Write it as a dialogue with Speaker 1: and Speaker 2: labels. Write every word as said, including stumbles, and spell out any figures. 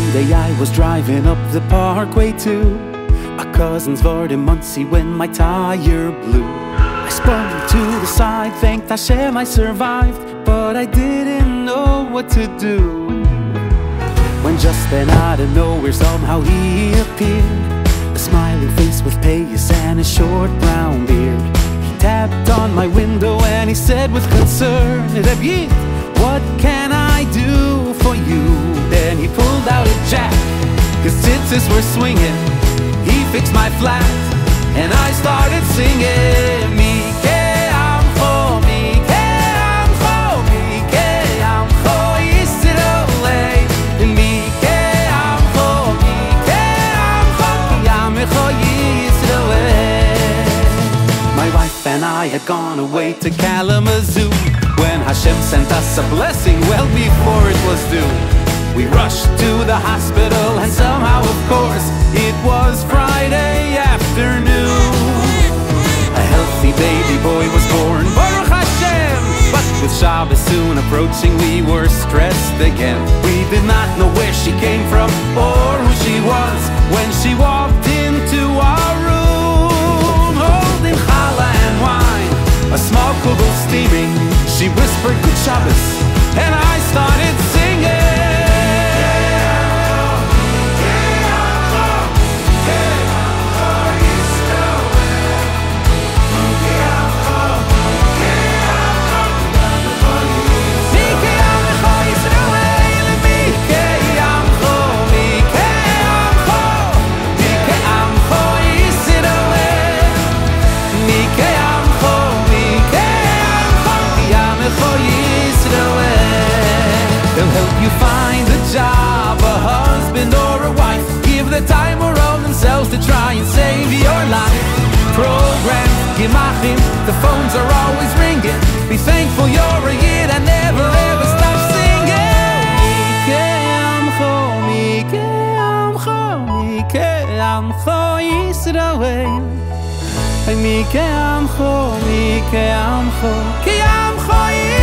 Speaker 1: day I was driving up the parkway to a cousin's Vard in Muncie when my tire blew. I spun to the side, thanked Hashem I survived, but I didn't know what to do. When just then out of nowhere somehow he appeared, a smiling face with payas and a short brown beard. He tapped on my window and he said with concern, Rebbe, what can I do for you? Then he pulled out a jack, cause tzitzis were swinging. He fixed my flat and I started singing. Mi ke'amcho, mi ke'amcho, mi ke'amcho Yisrael. Mi ke'amcho, mi ke'amcho, ke'amcho Yisrael. My wife and I had gone away to Kalamazoo when Hashem sent us a blessing well before it was due. We rushed to the hospital and somehow, of course, it was Friday afternoon. A healthy baby boy was born, Baruch Hashem. But with Shabbos soon approaching, we were stressed again. We did not know where she came from or who she was when she walked into our room, holding challah and wine, a small kugel steaming. She whispered, Good Shabbos, and I started singing. They'll help you find a job, a husband or a wife. Give the time or of themselves to try and save your life. Programs, gimachim, the phones are always ringing. Be thankful you're a yid and never ever stop singing. Mike'amcho, Mike'amcho, Mike'amcho Yisrael. Mike'amcho, Mike'amcho, Ke'amcho Yisrael.